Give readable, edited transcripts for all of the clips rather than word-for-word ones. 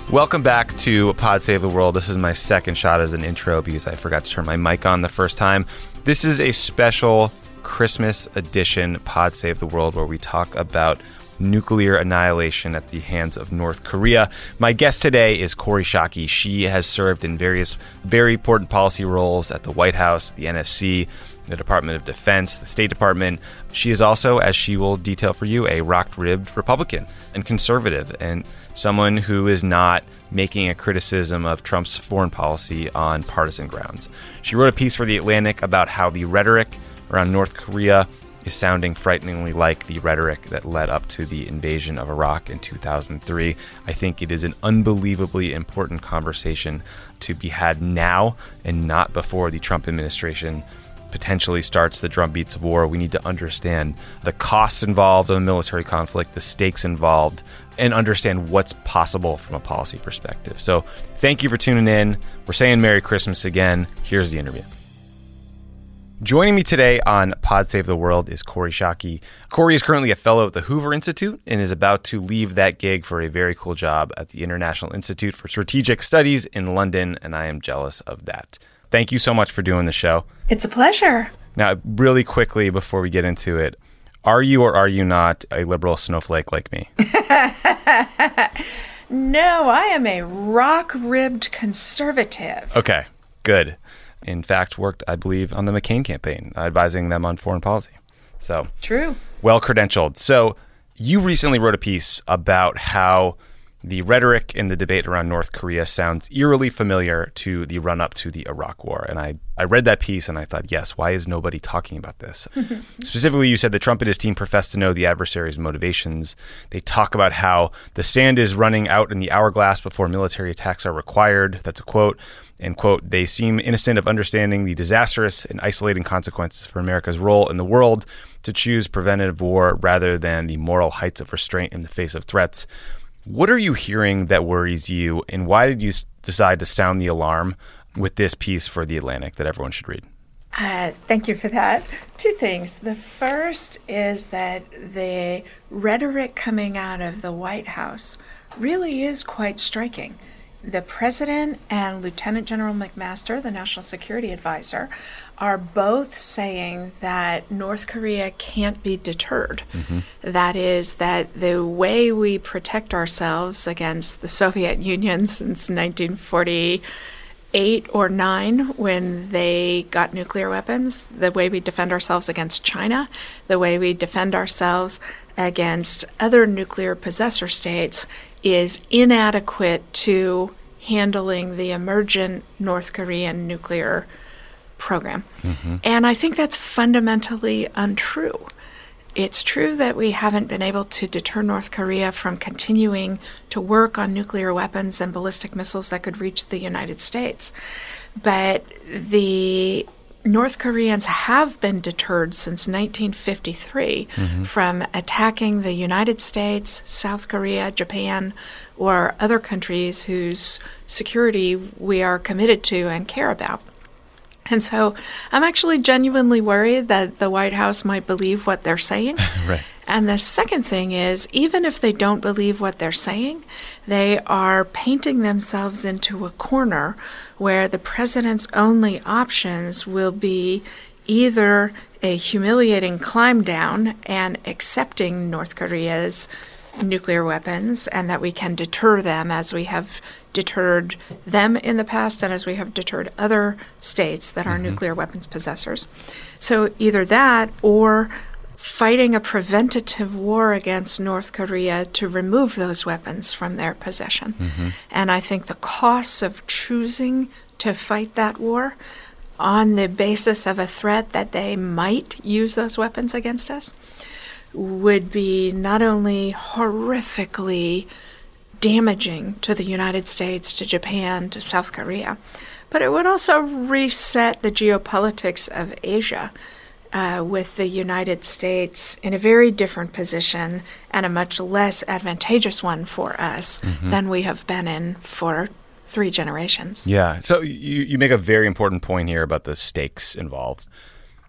Welcome back to Pod Save the World. This is my second shot as an intro because I forgot to turn my mic on the first time. This is a special Christmas edition Pod Save the World where we talk about nuclear annihilation at the hands of North Korea. My guest today is Kori Schake. She has served in various very important policy roles at the White House, the NSC, the Department of Defense, the State Department. She is also, as she will detail for you, a rock-ribbed Republican and conservative, and someone who is not making a criticism of Trump's foreign policy on partisan grounds. She wrote a piece for The Atlantic about how the rhetoric around North Korea is sounding frighteningly like the rhetoric that led up to the invasion of Iraq in 2003. I think it is an unbelievably important conversation to be had now and not before the Trump administration potentially starts the drumbeats of war. We need to understand the costs involved in a military conflict, the stakes involved, and understand what's possible from a policy perspective. So thank you for tuning in. We're saying Merry Christmas again. Here's the interview. Joining me today on Pod Save the World is Kori Schake. Kori is currently a fellow at the Hoover Institute and is about to leave that gig for a very cool job at the International Institute for Strategic Studies in London, and I am jealous of that. Thank you so much for doing the show. It's a pleasure. Now, really quickly before we get into it, are you or are you not a liberal snowflake like me? No, I am a rock-ribbed conservative. Okay, good. In fact, worked, I believe, on the McCain campaign, advising them on foreign policy. So, true. Well credentialed. So you recently wrote a piece about how the rhetoric in the debate around North Korea sounds eerily familiar to the run-up to the Iraq War. And I read that piece and I thought, yes, why is nobody talking about this? Specifically, you said that Trump and his team profess to know the adversary's motivations. They talk about how the sand is running out in the hourglass before military attacks are required. That's a quote. And, quote, they seem innocent of understanding the disastrous and isolating consequences for America's role in the world to choose preventative war rather than the moral heights of restraint in the face of threats. What are you hearing that worries you, and why did you decide to sound the alarm with this piece for The Atlantic that everyone should read? Thank you for that. Two things. The first is that the rhetoric coming out of the White House really is quite striking. The president and Lieutenant General McMaster, the National Security Advisor, are both saying that North Korea can't be deterred. Mm-hmm. That is, that the way we protect ourselves against the Soviet Union since 1948 or 9, when they got nuclear weapons, the way we defend ourselves against China, the way we defend ourselves against other nuclear possessor states is inadequate to handling the emergent North Korean nuclear program. Mm-hmm. And I think that's fundamentally untrue. It's true that we haven't been able to deter North Korea from continuing to work on nuclear weapons and ballistic missiles that could reach the United States. But the North Koreans have been deterred since 1953 from attacking the United States, South Korea, Japan, or other countries whose security we are committed to and care about. And so I'm actually genuinely worried that the White House might believe what they're saying. Right. And the second thing is, even if they don't believe what they're saying, they are painting themselves into a corner where the president's only options will be either a humiliating climb down and accepting North Korea's nuclear weapons, and that we can deter them as we have deterred them in the past and as we have deterred other states that are nuclear weapons possessors. So either that or fighting a preventative war against North Korea to remove those weapons from their possession. And I think the costs of choosing to fight that war on the basis of a threat that they might use those weapons against us would be not only horrifically damaging to the United States, to Japan, to South Korea, but it would also reset the geopolitics of Asia, with the United States in a very different position and a much less advantageous one for us than we have been in for 3 generations. Yeah. So you make a very important point here about the stakes involved.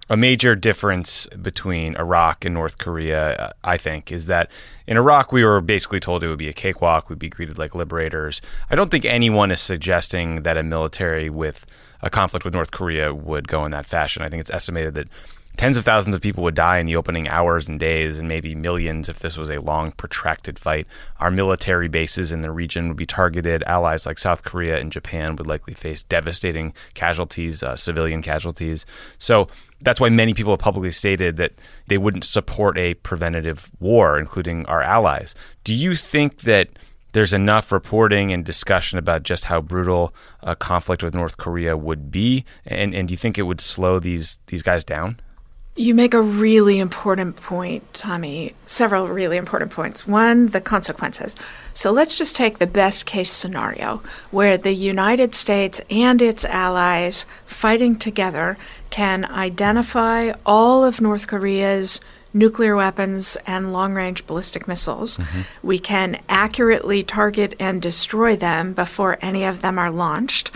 a major difference between Iraq and North Korea, I think, is that in Iraq, we were basically told it would be a cakewalk. We'd be greeted like liberators. I don't think anyone is suggesting that a military with a conflict with North Korea would go in that fashion. I think it's estimated that tens of thousands of people would die in the opening hours and days, and maybe millions if this was a long, protracted fight. Our military bases in the region would be targeted. Allies like South Korea and Japan would likely face devastating casualties, civilian casualties. So that's why many people have publicly stated that they wouldn't support a preventative war, including our allies. Do you think that there's enough reporting and discussion about just how brutal a conflict with North Korea would be? And do you think it would slow these guys down? You make a really important point, Tommy. Several really important points. One, the consequences. So let's just take the best case scenario where the United States and its allies fighting together can identify all of North Korea's nuclear weapons and long-range ballistic missiles. We can accurately target and destroy them before any of them are launched.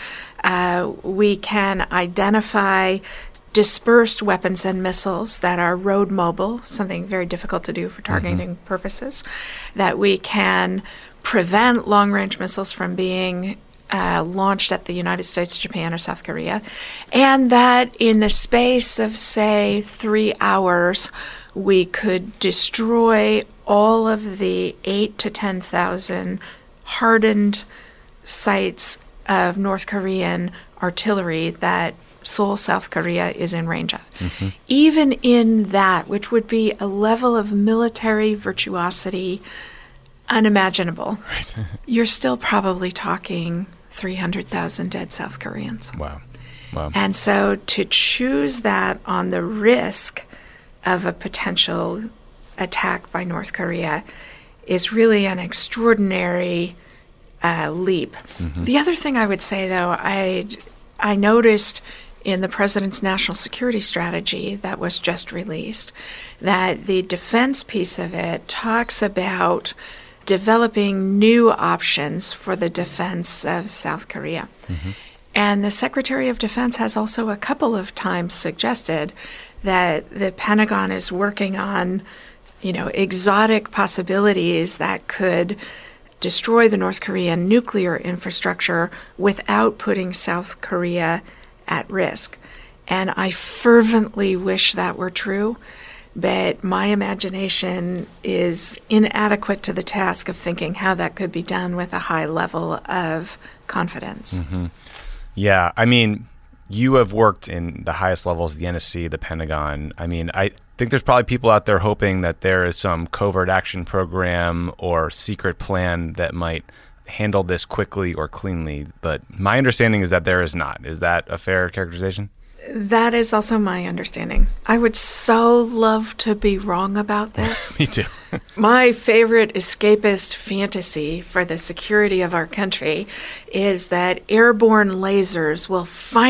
We can identify dispersed weapons and missiles that are road mobile, something very difficult to do for targeting purposes, that we can prevent long-range missiles from being launched at the United States, Japan, or South Korea, and that in the space of, say, 3 hours, we could destroy all of the 8,000 to 10,000 hardened sites of North Korean artillery that Seoul, South Korea is in range of. Even in that, which would be a level of military virtuosity unimaginable, you're still probably talking 300,000 dead South Koreans. Wow. And so to choose that on the risk of a potential attack by North Korea is really an extraordinary leap. The other thing I would say, though, I noticed in the president's national security strategy that was just released that the defense piece of it talks about developing new options for the defense of South Korea. And the Secretary of Defense has also a couple of times suggested that the Pentagon is working on, exotic possibilities that could destroy the North Korean nuclear infrastructure without putting South Korea at risk. And I fervently wish that were true, but my imagination is inadequate to the task of thinking how that could be done with a high level of confidence. Yeah, I mean, you have worked in the highest levels of the NSC, the Pentagon. I mean, I think there's probably people out there hoping that there is some covert action program or secret plan that might handle this quickly or cleanly. But my understanding is that there is not. Is that a fair characterization? That is also my understanding. I would so love to be wrong about this. Me too. My favorite escapist fantasy for the security of our country is that airborne lasers will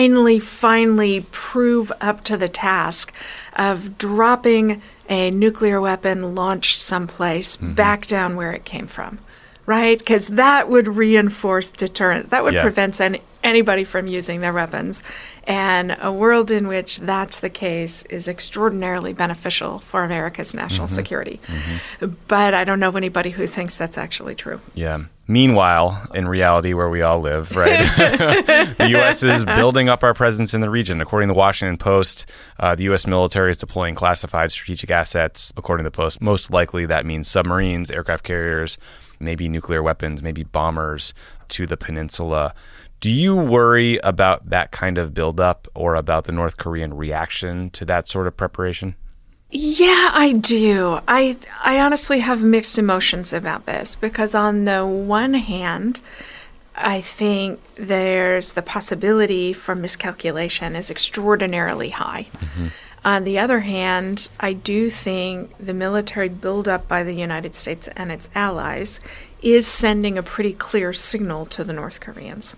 finally prove up to the task of dropping a nuclear weapon launched someplace back down where it came from. Right? Because that would reinforce deterrence. That would prevent anybody from using their weapons. And a world in which that's the case is extraordinarily beneficial for America's national security. But I don't know anybody who thinks that's actually true. Yeah. Meanwhile, in reality where we all live, right, the U.S. is building up our presence in the region. According to the Washington Post, the U.S. military is deploying classified strategic assets. According to the Post, most likely that means submarines, aircraft carriers, maybe nuclear weapons, maybe bombers to the peninsula. Do you worry about that kind of buildup or about the North Korean reaction to that sort of preparation? Yeah, I do. I honestly have mixed emotions about this because on the one hand, I think there's the possibility for miscalculation is extraordinarily high. On the other hand, I do think the military buildup by the United States and its allies is sending a pretty clear signal to the North Koreans.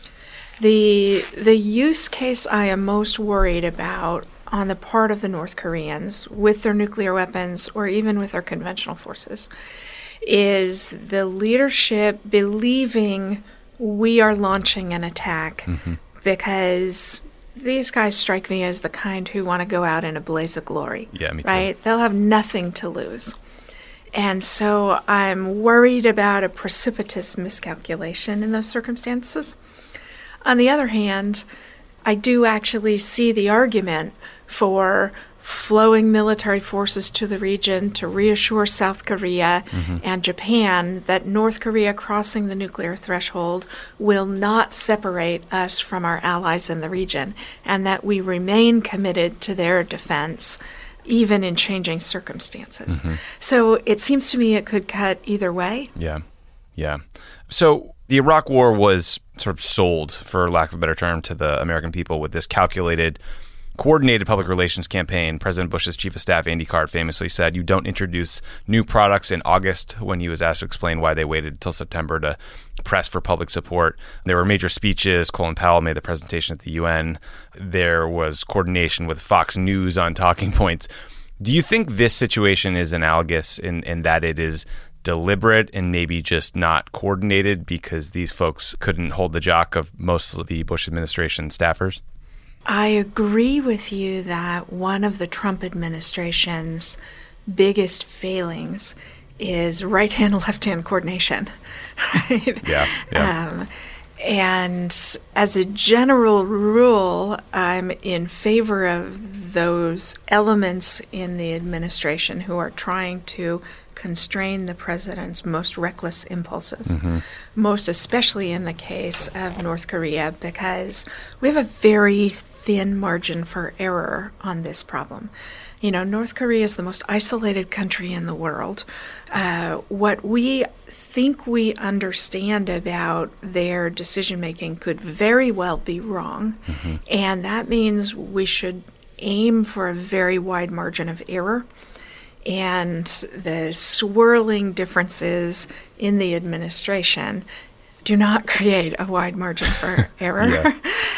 The use case I am most worried about on the part of the North Koreans with their nuclear weapons or even with their conventional forces is the leadership believing we are launching an attack because these guys strike me as the kind who want to go out in a blaze of glory. Yeah, me too. Right? They'll have nothing to lose. And so I'm worried about a precipitous miscalculation in those circumstances. On the other hand, I do actually see the argument for flowing military forces to the region to reassure South Korea and Japan that North Korea crossing the nuclear threshold will not separate us from our allies in the region, and that we remain committed to their defense even in changing circumstances. So it seems to me it could cut either way. Yeah. So the Iraq War was sort of sold, for lack of a better term, to the American people with this calculated, coordinated public relations campaign. President Bush's chief of staff, Andy Card, famously said, "You don't introduce new products in August," when he was asked to explain why they waited until September to press for public support. There were major speeches. Colin Powell made the presentation at the UN. There was coordination with Fox News on talking points. Do you think this situation is analogous in that it is deliberate and maybe just not coordinated because these folks couldn't hold the jock of most of the Bush administration staffers? I agree with you that one of the Trump administration's biggest failings is right-hand, left-hand coordination. Right? Yeah. And as a general rule, I'm in favor of those elements in the administration who are trying to constrain the president's most reckless impulses, most especially in the case of North Korea, because we have a very thin margin for error on this problem. You know, North Korea is the most isolated country in the world. What we think we understand about their decision-making could very well be wrong, and that means we should aim for a very wide margin of error. And the swirling differences in the administration do not create a wide margin for error.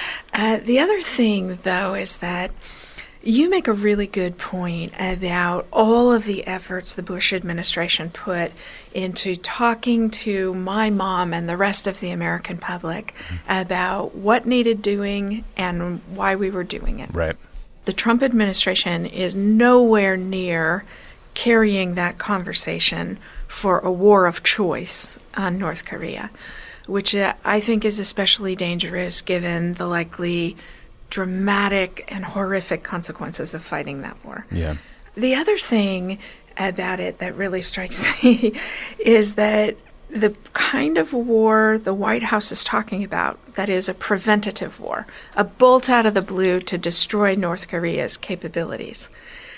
The other thing, though, is that you make a really good point about all of the efforts the Bush administration put into talking to my mom and the rest of the American public about what needed doing and why we were doing it. Right. The Trump administration is nowhere near carrying that conversation for a war of choice on North Korea, which I think is especially dangerous given the likely dramatic and horrific consequences of fighting that war. Yeah. The other thing about it that really strikes me is that the kind of war the White House is talking about, that is a preventative war, a bolt out of the blue to destroy North Korea's capabilities,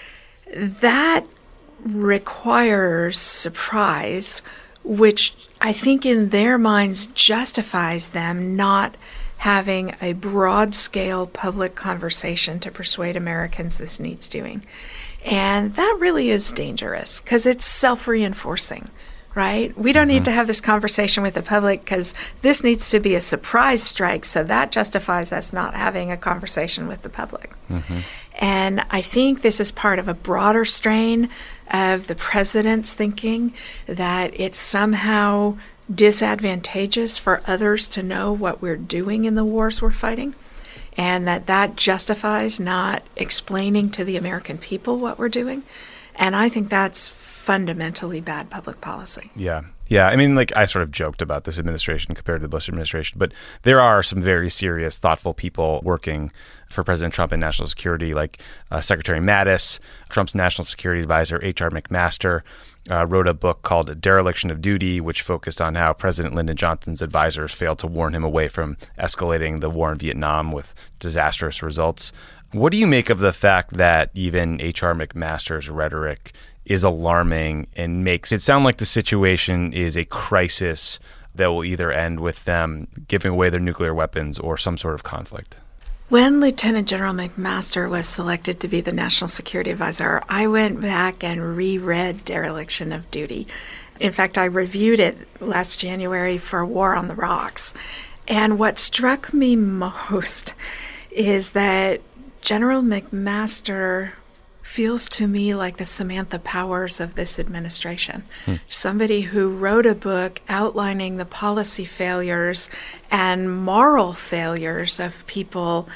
that requires surprise, which I think in their minds justifies them not having a broad-scale public conversation to persuade Americans this needs doing. And that really is dangerous because it's self-reinforcing, right? We don't need to have this conversation with the public because this needs to be a surprise strike, so that justifies us not having a conversation with the public. And I think this is part of a broader strain of the president's thinking that it's somehow disadvantageous for others to know what we're doing in the wars we're fighting, and that justifies not explaining to the American people what we're doing. And I think that's fundamentally bad public policy. Yeah. I mean, like, I sort of joked about this administration compared to the Bush administration, but there are some very serious, thoughtful people working for President Trump in national security, like Secretary Mattis, Trump's national security advisor, H.R. McMaster, wrote a book called Dereliction of Duty, which focused on how President Lyndon Johnson's advisors failed to warn him away from escalating the war in Vietnam with disastrous results. What do you make of the fact that even H.R. McMaster's rhetoric is alarming and makes it sound like the situation is a crisis that will either end with them giving away their nuclear weapons or some sort of conflict? When Lieutenant General McMaster was selected to be the National Security Advisor, I went back and reread Dereliction of Duty. In fact, I reviewed it last January for War on the Rocks. And what struck me most is that General McMaster feels to me like the Samantha Powers of this administration. Somebody who wrote a book outlining the policy failures and moral failures of people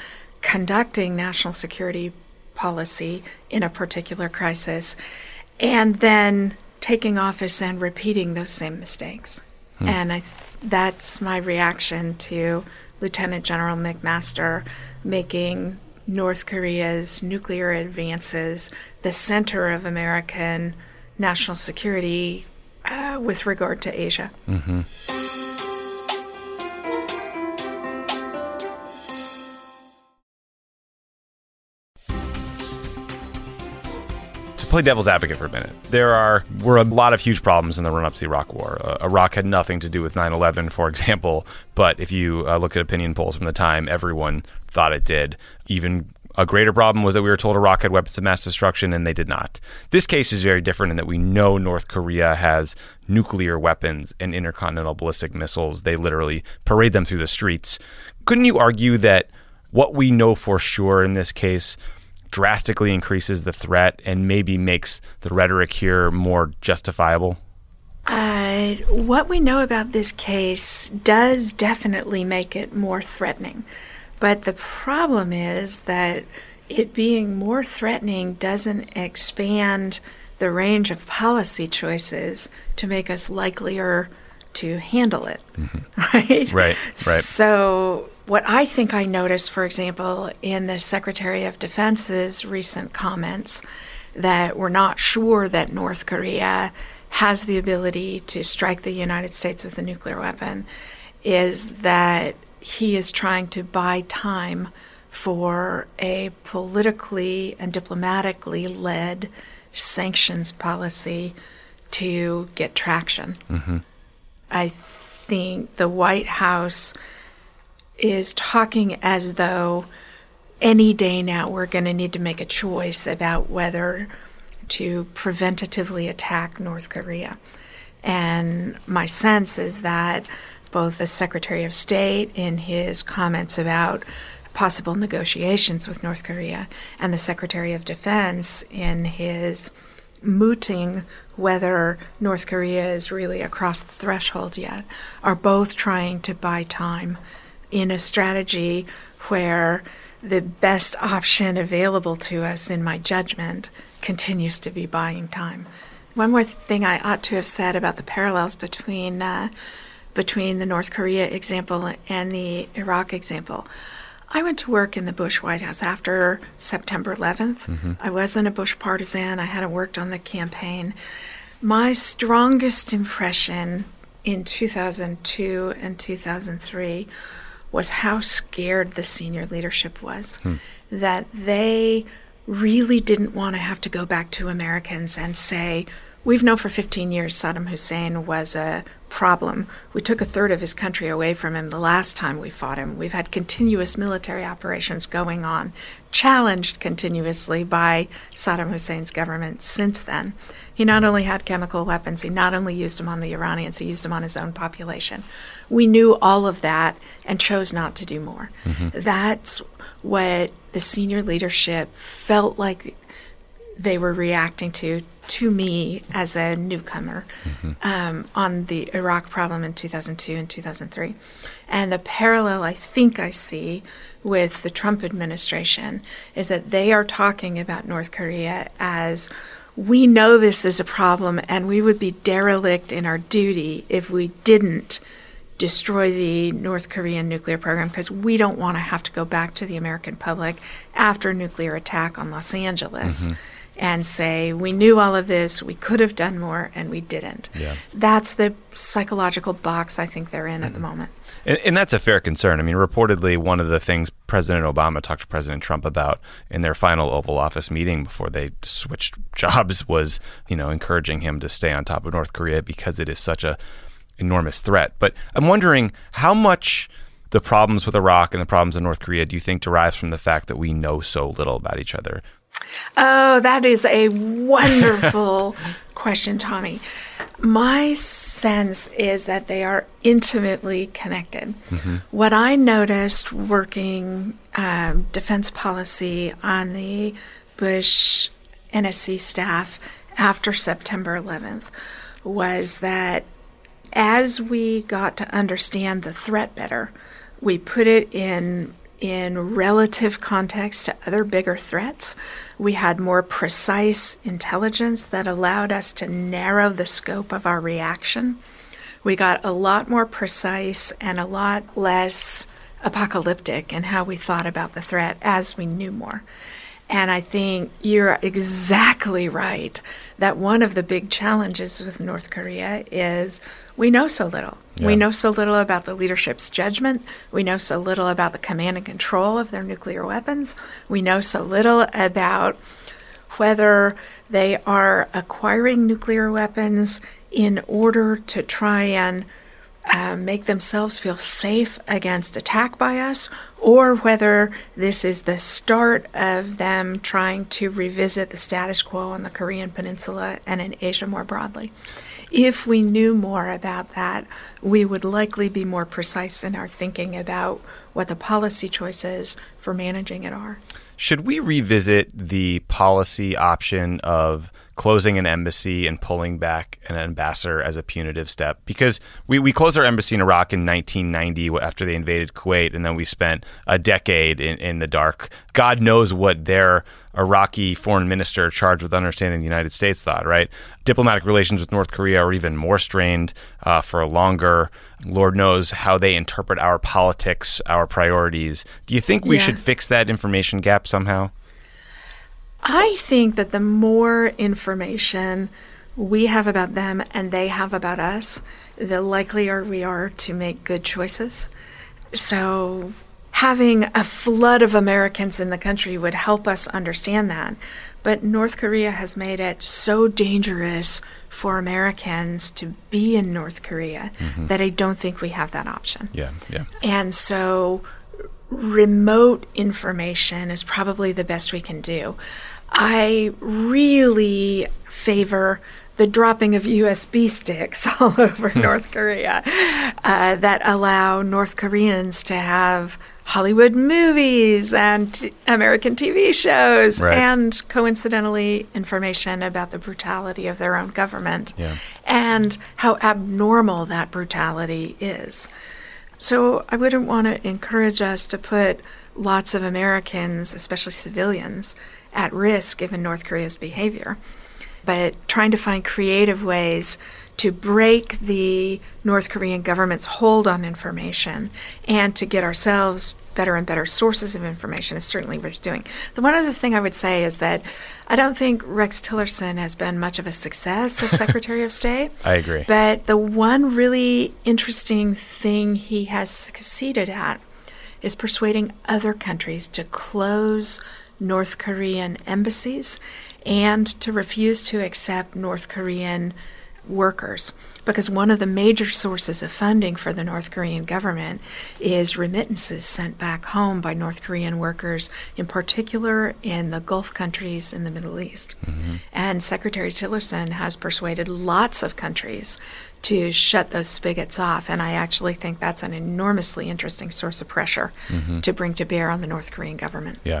conducting national security policy in a particular crisis, and then taking office and repeating those same mistakes. And that's my reaction to Lieutenant General McMaster making North Korea's nuclear advances the center of American national security with regard to Asia. Mm-hmm. To play devil's advocate for a minute, there were a lot of huge problems in the run-up to the Iraq War. Iraq had nothing to do with 9/11, for example, but if you look at opinion polls from the time, everyone thought it did. Even a greater problem was that we were told Iraq had weapons of mass destruction, and they did not. This case is very different in that we know North Korea has nuclear weapons and intercontinental ballistic missiles. They literally parade them through the streets. Couldn't you argue that what we know for sure in this case drastically increases the threat and maybe makes the rhetoric here more justifiable? What we know about this case does definitely make it more threatening. But the problem is that it being more threatening doesn't expand the range of policy choices to make us likelier to handle it. Mm-hmm. Right. So what I think I noticed, for example, in the Secretary of Defense's recent comments that we're not sure that North Korea has the ability to strike the United States with a nuclear weapon, is that he is trying to buy time for a politically and diplomatically led sanctions policy to get traction. Mm-hmm. I think the White House is talking as though any day now we're going to need to make a choice about whether to preventatively attack North Korea. And my sense is that both the Secretary of State in his comments about possible negotiations with North Korea and the Secretary of Defense in his mooting whether North Korea is really across the threshold yet are both trying to buy time in a strategy where the best option available to us, in my judgment, continues to be buying time. One more thing I ought to have said about the parallels between the North Korea example and the Iraq example. I went to work in the Bush White House after September 11th. Mm-hmm. I wasn't a Bush partisan. I hadn't worked on the campaign. My strongest impression in 2002 and 2003 was how scared the senior leadership was, that they really didn't want to have to go back to Americans and say, we've known for 15 years Saddam Hussein was a problem. We took a third of his country away from him the last time we fought him. We've had continuous military operations going on, challenged continuously by Saddam Hussein's government since then. He not only had chemical weapons, he not only used them on the Iranians, he used them on his own population. We knew all of that and chose not to do more. Mm-hmm. That's what the senior leadership felt like they were reacting to me as a newcomer, on the Iraq problem in 2002 and 2003. And the parallel I think I see with the Trump administration is that they are talking about North Korea as, we know this is a problem and we would be derelict in our duty if we didn't destroy the North Korean nuclear program, because we don't want to have to go back to the American public after a nuclear attack on Los Angeles and say, we knew all of this, we could have done more, and we didn't. Yeah. That's the psychological box I think they're in at the moment. And that's a fair concern. I mean, reportedly, one of the things President Obama talked to President Trump about in their final Oval Office meeting before they switched jobs was, encouraging him to stay on top of North Korea because it is such a enormous threat. But I'm wondering how much the problems with Iraq and the problems in North Korea do you think derives from the fact that we know so little about each other? Oh, that is a wonderful question, Tommy. My sense is that they are intimately connected. What I noticed working defense policy on the Bush NSC staff after September 11th was that as we got to understand the threat better, we put it in in relative context to other bigger threats. We had more precise intelligence that allowed us to narrow the scope of our reaction. We got a lot more precise and a lot less apocalyptic in how we thought about the threat as we knew more. And I think you're exactly right that one of the big challenges with North Korea is we know so little. Yeah. We know so little about the leadership's judgment. We know so little about the command and control of their nuclear weapons. We know so little about whether they are acquiring nuclear weapons in order to try and make themselves feel safe against attack by us, or whether this is the start of them trying to revisit the status quo on the Korean Peninsula and in Asia more broadly. If we knew more about that, we would likely be more precise in our thinking about what the policy choices for managing it are. Should we revisit the policy option of closing an embassy and pulling back an ambassador as a punitive step? Because we closed our embassy in Iraq in 1990 after they invaded Kuwait, and then we spent a decade in the dark. God knows what their Iraqi foreign minister charged with understanding the United States thought, right? Diplomatic relations with North Korea are even more strained for longer. Lord knows how they interpret our politics, our priorities. Do you think we should fix that information gap somehow? I think that the more information we have about them and they have about us, the likelier we are to make good choices. So having a flood of Americans in the country would help us understand that. But North Korea has made it so dangerous for Americans to be in North Korea that I don't think we have that option. Yeah. And so remote information is probably the best we can do. I really favor the dropping of USB sticks all over North Korea that allow North Koreans to have Hollywood movies and American TV shows and, coincidentally, information about the brutality of their own government and how abnormal that brutality is. So I wouldn't want to encourage us to put lots of Americans, especially civilians, at risk given North Korea's behavior. But trying to find creative ways to break the North Korean government's hold on information and to get ourselves better and better sources of information is certainly worth doing. The one other thing I would say is that I don't think Rex Tillerson has been much of a success as Secretary of State. I agree. But the one really interesting thing he has succeeded at is persuading other countries to close North Korean embassies and to refuse to accept North Korean workers, because one of the major sources of funding for the North Korean government is remittances sent back home by North Korean workers, in particular in the Gulf countries in the Middle East. And Secretary Tillerson has persuaded lots of countries to shut those spigots off, and I actually think that's an enormously interesting source of pressure to bring to bear on the North Korean government. Yeah.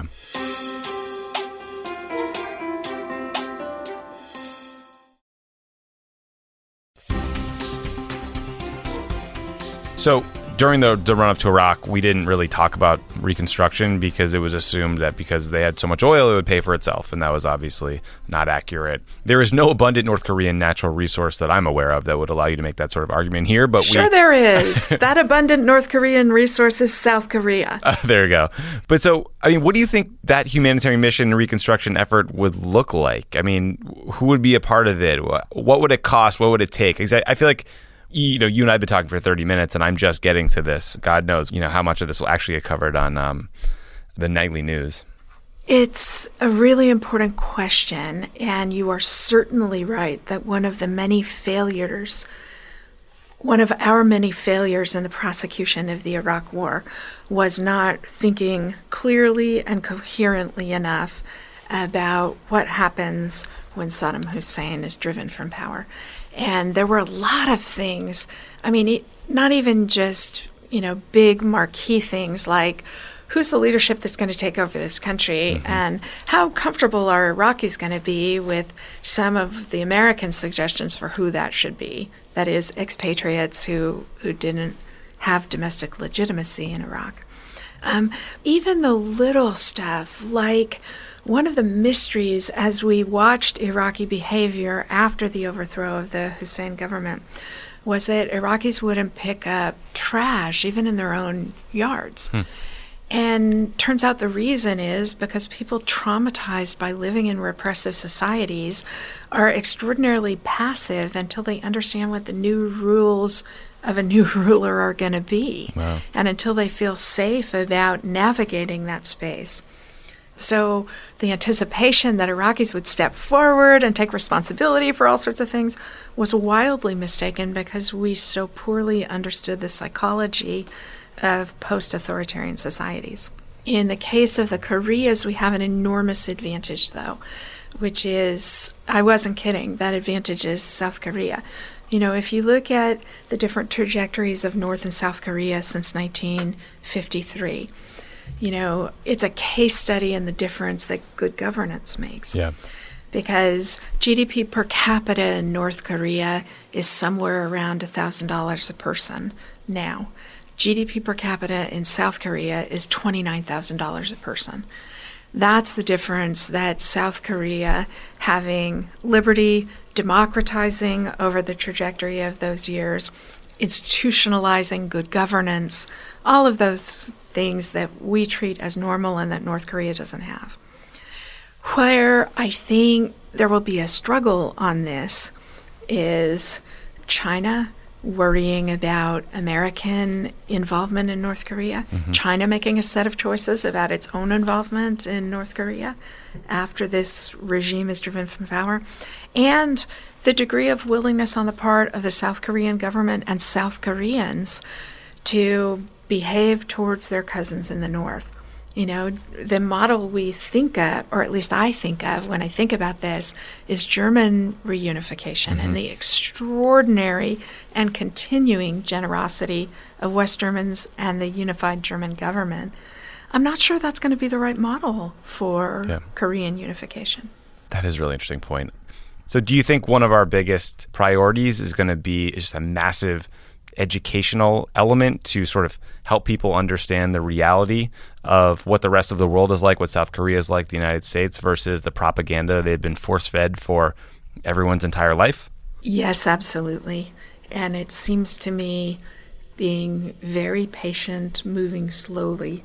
So during the run-up to Iraq, we didn't really talk about Reconstruction because it was assumed that because they had so much oil, it would pay for itself, and that was obviously not accurate. There is no abundant North Korean natural resource that I'm aware of that would allow you to make that sort of argument here. But there is. That abundant North Korean resource is South Korea. There you go. But so, I mean, what do you think that humanitarian mission and reconstruction effort would look like? I mean, who would be a part of it? What would it cost? What would it take? I feel like you and I have been talking for 30 minutes, and I'm just getting to this. God knows, how much of this will actually get covered on the nightly news. It's a really important question, and you are certainly right that one of our many failures in the prosecution of the Iraq War was not thinking clearly and coherently enough about what happens when Saddam Hussein is driven from power. And there were a lot of things, not even just, big marquee things like who's the leadership that's going to take over this country and how comfortable are Iraqis going to be with some of the American suggestions for who that should be. That is, expatriates who didn't have domestic legitimacy in Iraq. Even the little stuff, like one of the mysteries as we watched Iraqi behavior after the overthrow of the Hussein government was that Iraqis wouldn't pick up trash, even in their own yards. And turns out the reason is because people traumatized by living in repressive societies are extraordinarily passive until they understand what the new rules of a new ruler are going to be. Wow. And until they feel safe about navigating that space. So the anticipation that Iraqis would step forward and take responsibility for all sorts of things was wildly mistaken because we so poorly understood the psychology of post-authoritarian societies. In the case of the Koreas, we have an enormous advantage, though, which is, I wasn't kidding, that advantage is South Korea. You know, if you look at the different trajectories of North and South Korea since 1953, you know, it's a case study in the difference that good governance makes. Yeah. Because GDP per capita in North Korea is somewhere around $1,000 a person now. GDP per capita in South Korea is $29,000 a person. That's the difference that South Korea, having liberty, democratizing over the trajectory of those years, institutionalizing good governance, all of those things that we treat as normal and that North Korea doesn't have. Where I think there will be a struggle on this is China worrying about American involvement in North Korea, China making a set of choices about its own involvement in North Korea after this regime is driven from power, and the degree of willingness on the part of the South Korean government and South Koreans to behave towards their cousins in the North. You know, the model we think of, or at least I think of when I think about this, is German reunification and the extraordinary and continuing generosity of West Germans and the unified German government. I'm not sure that's going to be the right model for Korean unification. That is a really interesting point. So do you think one of our biggest priorities is going to be just a massive educational element to sort of help people understand the reality of what the rest of the world is like, what South Korea is like, the United States, versus the propaganda they've been force-fed for everyone's entire life? Yes, absolutely. And it seems to me being very patient, moving slowly,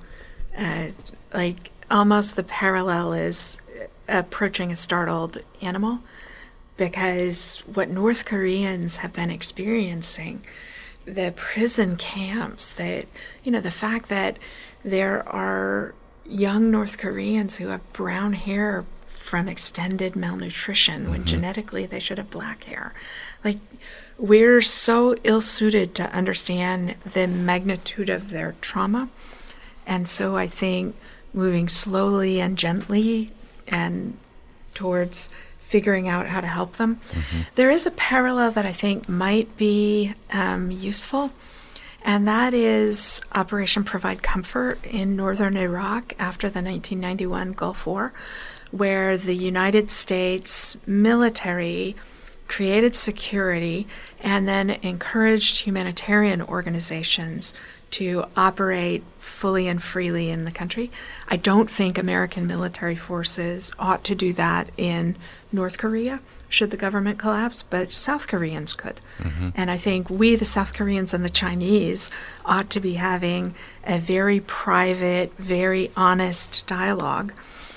like almost the parallel is approaching a startled animal, because what North Koreans have been experiencing, the prison camps, that, you know, the fact that there are young North Koreans who have brown hair from extended malnutrition when genetically they should have black hair. Like, we're so ill-suited to understand the magnitude of their trauma. And so I think moving slowly and gently and towards figuring out how to help them. There is a parallel that I think might be useful, and that is Operation Provide Comfort in northern Iraq after the 1991 Gulf War, where the United States military created security and then encouraged humanitarian organizations to operate fully and freely in the country. I don't think American military forces ought to do that in North Korea, should the government collapse, but South Koreans could. And I think we, the South Koreans and the Chinese, ought to be having a very private, very honest dialogue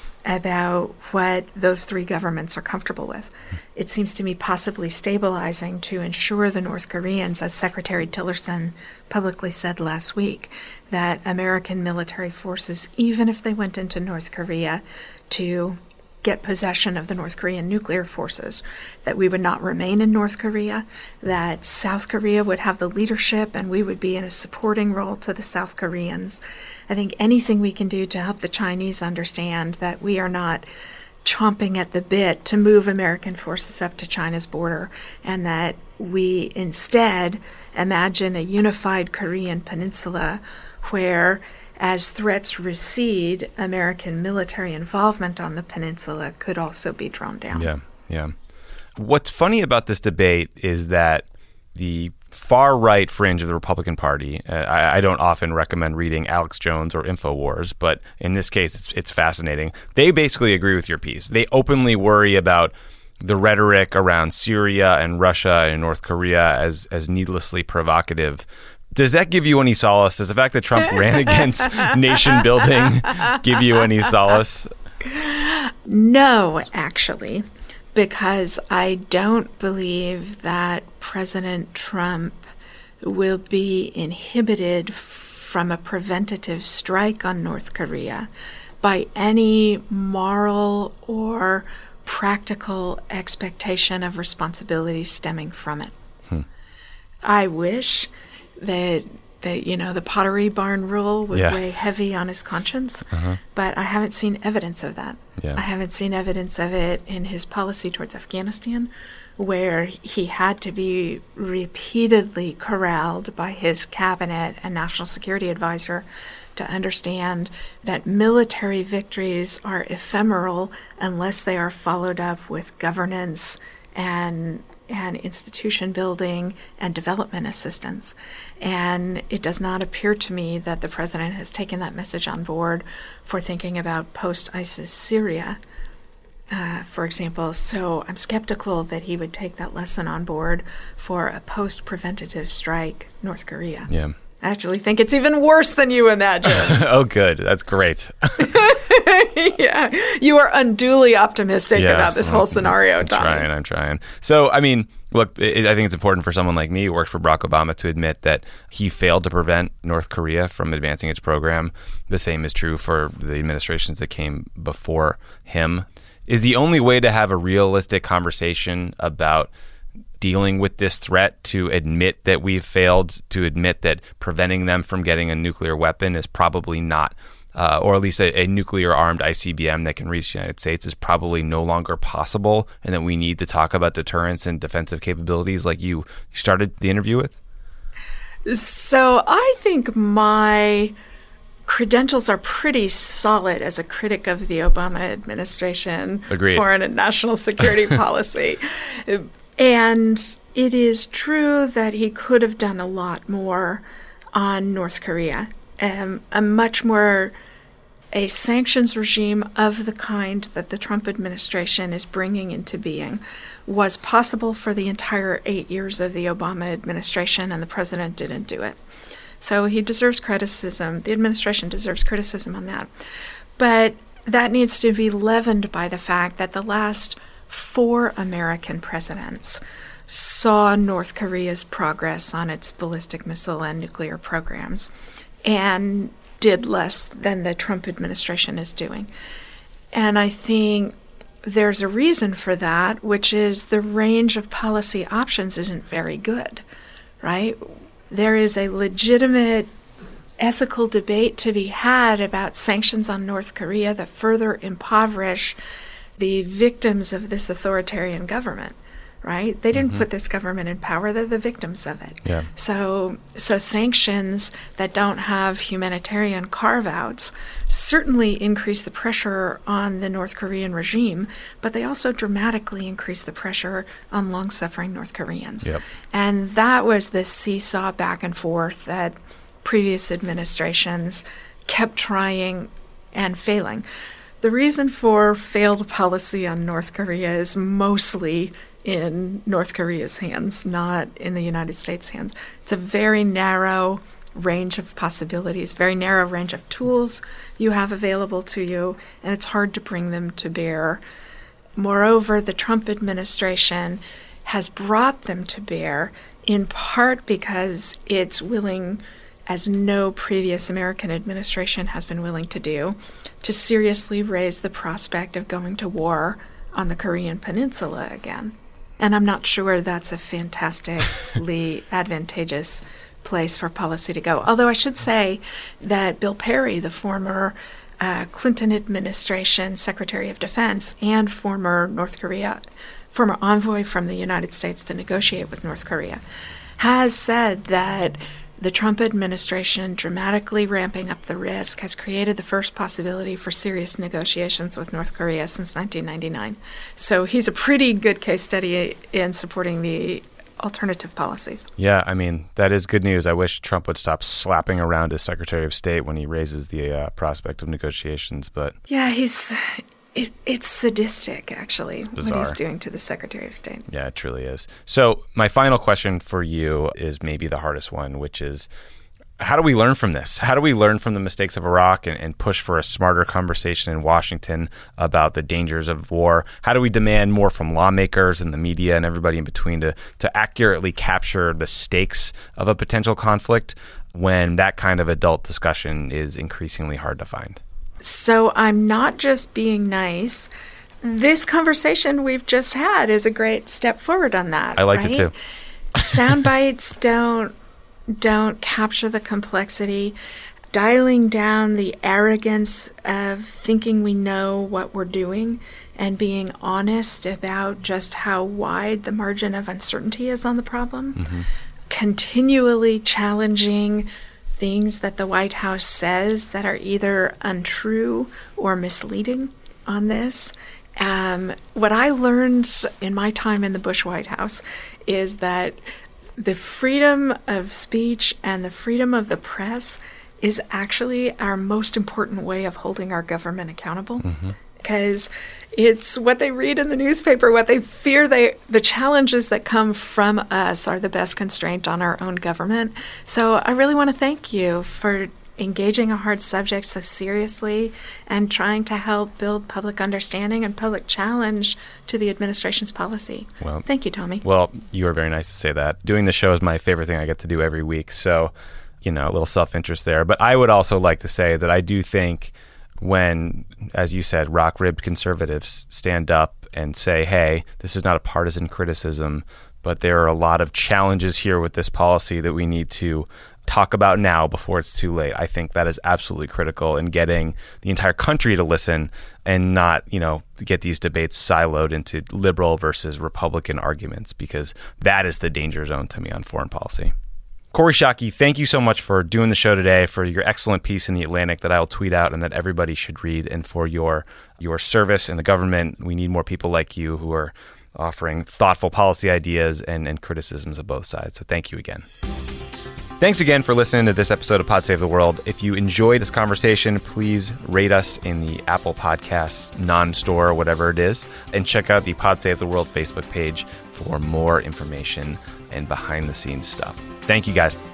about what those three governments are comfortable with. It seems to me possibly stabilizing to ensure the North Koreans, as Secretary Tillerson publicly said last week, that American military forces, even if they went into North Korea to get possession of the North Korean nuclear forces, that we would not remain in North Korea, that South Korea would have the leadership and we would be in a supporting role to the South Koreans. I think anything we can do to help the Chinese understand that we are not chomping at the bit to move American forces up to China's border, and that we instead imagine a unified Korean peninsula where, as threats recede, American military involvement on the peninsula could also be drawn down. Yeah. What's funny about this debate is that the far-right fringe of the Republican Party. I don't often recommend reading Alex Jones or InfoWars, but in this case, it's fascinating. They basically agree with your piece. They openly worry about the rhetoric around Syria and Russia and North Korea as needlessly provocative. Does that give you any solace? Does the fact that Trump ran against nation building give you any solace? No, actually, because I don't believe that President Trump will be inhibited from a preventative strike on North Korea by any moral or practical expectation of responsibility stemming from it. I wish that the Pottery Barn rule would weigh heavy on his conscience, but I haven't seen evidence of that. I haven't seen evidence of it in his policy towards Afghanistan, where he had to be repeatedly corralled by his cabinet and national security advisor to understand that military victories are ephemeral unless they are followed up with governance and institution building and development assistance. And it does not appear to me that the president has taken that message on board for thinking about post-ISIS Syria, for example. So I'm skeptical that he would take that lesson on board for a post-preventative strike North Korea. Yeah. I actually think it's even worse than you imagine. Oh, good. That's great. Yeah. You are unduly optimistic about this whole scenario, Tommy. I'm trying. So, I mean, look, I think it's important for someone like me who worked for Barack Obama to admit that he failed to prevent North Korea from advancing its program. The same is true for the administrations that came before him. Is the only way to have a realistic conversation about dealing with this threat to admit that we've failed, to admit that preventing them from getting a nuclear weapon is probably not, or at least a nuclear-armed ICBM that can reach the United States is probably no longer possible, and that we need to talk about deterrence and defensive capabilities like you started the interview with? So I think my credentials are pretty solid as a critic of the Obama administration foreign and national security policy. And it is true that he could have done a lot more on North Korea. A sanctions regime of the kind that the Trump administration is bringing into being was possible for the entire 8 years of the Obama administration, and the president didn't do it. So he deserves criticism. The administration deserves criticism on that. But that needs to be leavened by the fact that the last 4 American presidents saw North Korea's progress on its ballistic missile and nuclear programs and did less than the Trump administration is doing. And I think there's a reason for that, which is the range of policy options isn't very good, right? There is a legitimate ethical debate to be had about sanctions on North Korea that further impoverish the victims of this authoritarian government, right? They didn't put this government in power. They're the victims of it. Yeah. So sanctions that don't have humanitarian carve-outs certainly increase the pressure on the North Korean regime, but they also dramatically increase the pressure on long-suffering North Koreans. Yep. And that was the seesaw back and forth that previous administrations kept trying and failing. The reason for failed policy on North Korea is mostly in North Korea's hands, not in the United States' hands. It's a very narrow range of possibilities, very narrow range of tools you have available to you, and it's hard to bring them to bear. Moreover, the Trump administration has brought them to bear in part because it's willing, as no previous American administration has been willing to do, to seriously raise the prospect of going to war on the Korean Peninsula again. And I'm not sure that's a fantastically advantageous place for policy to go. Although I should say that Bill Perry, the former Clinton administration Secretary of Defense and former envoy from the United States to negotiate with North Korea, has said that the Trump administration dramatically ramping up the risk has created the first possibility for serious negotiations with North Korea since 1999. So he's a pretty good case study in supporting the alternative policies. Yeah, I mean, that is good news. I wish Trump would stop slapping around his Secretary of State when he raises the prospect of negotiations. But yeah, it's sadistic, actually, what bizarre. he's doing to the Secretary of State. Yeah, it truly is. So my final question for you is maybe the hardest one, which is, how do we learn from this? How do we learn from the mistakes of Iraq and push for a smarter conversation in Washington about the dangers of war? How do we demand more from lawmakers and the media and everybody in between to accurately capture the stakes of a potential conflict when that kind of adult discussion is increasingly hard to find? So I'm not just being nice. This conversation we've just had is a great step forward on that. I liked it too. Sound bites don't capture the complexity. Dialing down the arrogance of thinking we know what we're doing and being honest about just how wide the margin of uncertainty is on the problem. Mm-hmm. Continually challenging things that the White House says that are either untrue or misleading on this. What I learned in my time in the Bush White House is that the freedom of speech and the freedom of the press is actually our most important way of holding our government accountable. Mm-hmm. Because it's what they read in the newspaper, what they fear, the challenges that come from us are the best constraint on our own government. So I really want to thank you for engaging a hard subject so seriously and trying to help build public understanding and public challenge to the administration's policy. Well, thank you, Tommy. Well, you are very nice to say that. Doing the show is my favorite thing I get to do every week. So, a little self-interest there. But I would also like to say that I do think when, as you said, rock-ribbed conservatives stand up and say, hey, this is not a partisan criticism, but there are a lot of challenges here with this policy that we need to talk about now before it's too late. I think that is absolutely critical in getting the entire country to listen and not, get these debates siloed into liberal versus Republican arguments, because that is the danger zone to me on foreign policy. Kori Schake, thank you so much for doing the show today, for your excellent piece in The Atlantic that I'll tweet out and that everybody should read, and for your service in the government. We need more people like you who are offering thoughtful policy ideas and criticisms of both sides. So thank you again. Thanks again for listening to this episode of Pod Save the World. If you enjoyed this conversation, please rate us in the Apple Podcasts non-store or whatever it is, and check out the Pod Save the World Facebook page for more information and behind-the-scenes stuff. Thank you, guys.